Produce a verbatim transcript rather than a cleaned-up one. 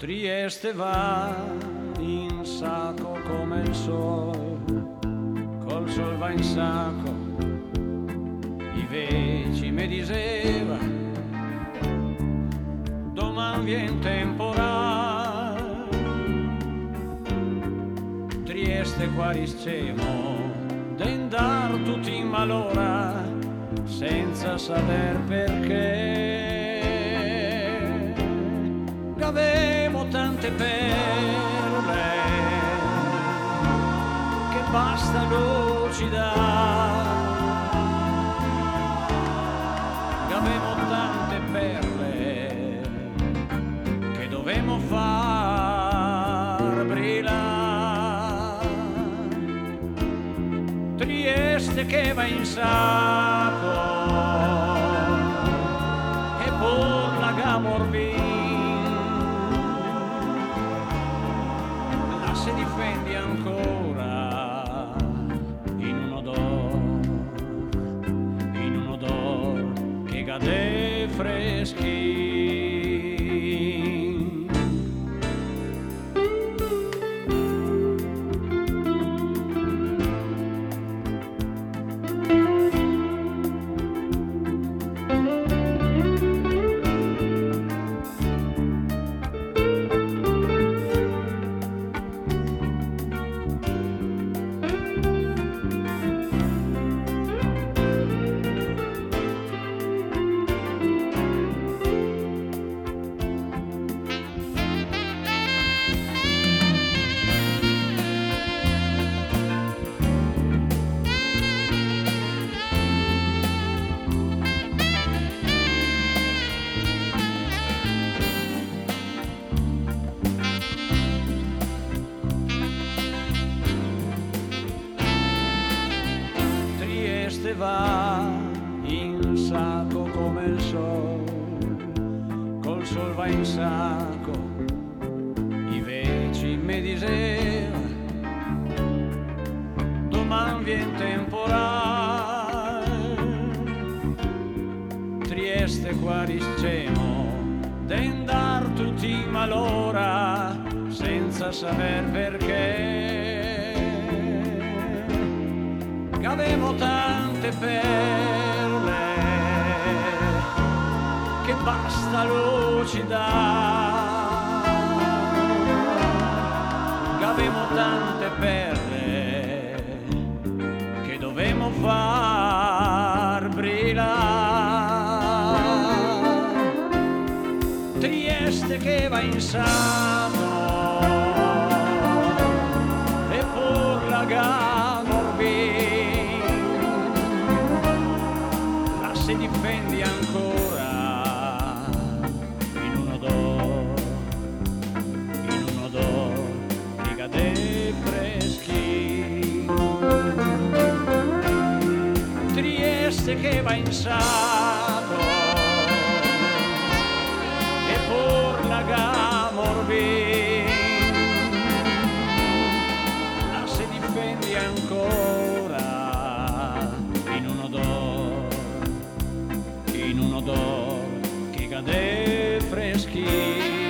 Trieste va in sacco come il sol, col sol va in sacco, i veci mi diceva, doman vien temporal, Trieste qua riscemo, d'andar tutti in malora, senza saper perché. Avevo tante perle che basta lucidare, avevo tante perle che dovevamo far brillare. Trieste che va in sacco e por la Gamorvin se difendi ancora in un odor, in un odor che cade freschin. Va in sacco come il sol, col sol va in sacco, i veci mi diceva, doman vien temporal, Trieste qua riscemo, d'andar tutti malora, senza saper perché. Avevo tante perle che basta lucidare, avevo tante perle che dovevamo far brillare. Trieste che va in sacco e por la Gamorvin se difendi ancora in un odor, in un odor che cade freschin. Trieste che va in sacco e por la Gamorvin la se difendi ancora in un odor, in un odor che cade freschin.